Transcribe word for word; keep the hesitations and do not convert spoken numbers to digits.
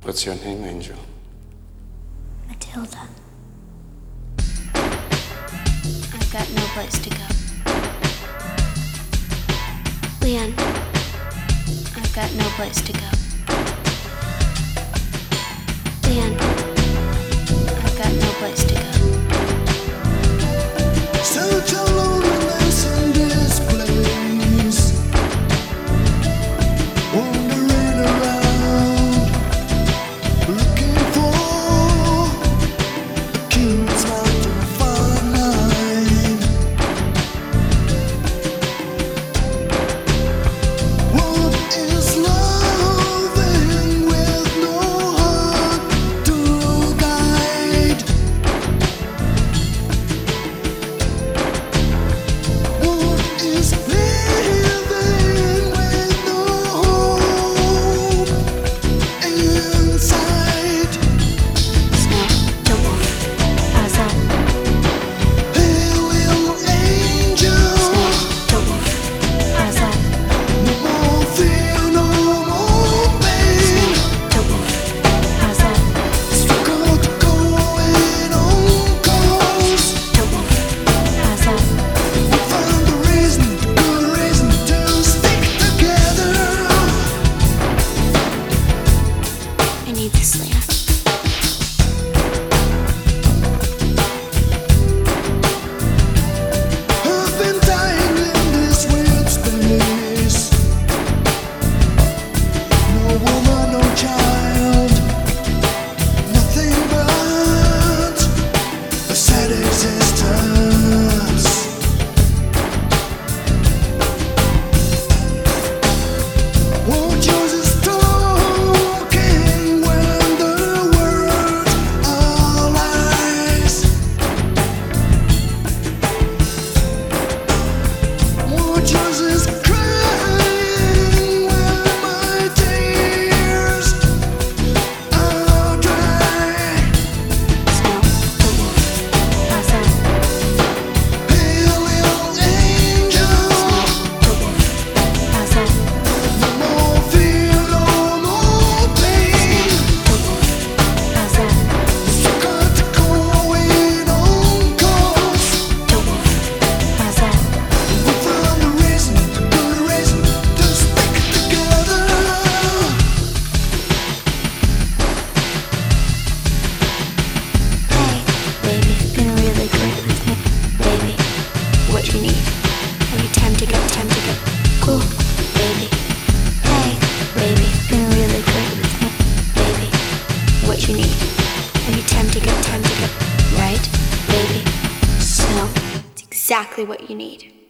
What's your name, Angel? Matilda. I've got no place to go. Leanne. I've got no place to go. Leanne. I've got no place to go. Such a loneliness in this place, wandering around, looking for a king's heart to find. What is loving with no heart to guide? What is living with no hope inside? Snow, don't move. How's that? Hey, little angel, Snow, don't move. How's that? no more fear, no more pain. Don't move. How's that? Struck out going on course. Don't move. How's that? We found a reason, good reason to stick together. I need this, Leanne. I've been dying in this weird space. No woman, no child, nothing but a sad existence. Won't use is talking when the words are lies. Won't use is crying when my tears are dry. Snow, don't move. How's that? Hey, little angel, Don't move. How's that? no more fear, no more pain. Don't move. How's that? Struck out going on course. Don't move. How's that? We found a reason, good reason to stick together. Hey, baby, been really great with me. Baby, what you need? Every time to get, time to get cool. Baby, hey, baby, been really great with me. Baby, what you need? Every time to get, time to get right. Baby, so it's exactly what you need.